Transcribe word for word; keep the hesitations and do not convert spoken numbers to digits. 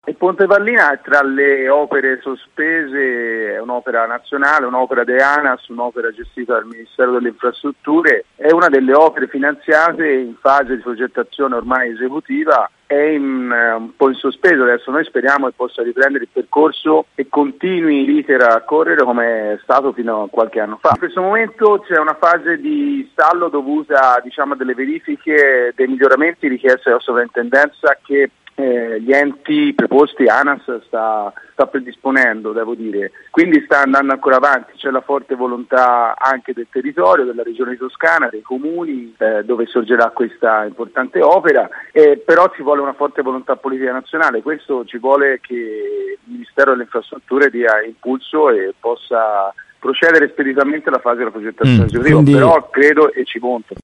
Il Ponte Pallina è tra le opere sospese, è un'opera nazionale, un'opera de ANAS, un'opera gestita dal Ministero delle Infrastrutture, è una delle opere finanziate in fase di progettazione ormai esecutiva, è in, eh, un po' in sospeso adesso. Noi speriamo che possa riprendere il percorso e continui l'iter a correre come è stato fino a qualche anno fa. In questo momento c'è una fase di stallo dovuta, diciamo, a delle verifiche, dei miglioramenti richiesti dalla sovrintendenza che Eh, gli enti preposti ANAS sta, sta predisponendo, devo dire, quindi sta andando ancora avanti, c'è la forte volontà anche del territorio, della regione toscana, dei comuni eh, dove sorgerà questa importante opera, eh, però ci vuole una forte volontà politica nazionale. Questo ci vuole che il Ministero delle Infrastrutture dia impulso e possa procedere speditamente alla fase della progettazione mm, esecutiva, quindi... però credo e ci conto.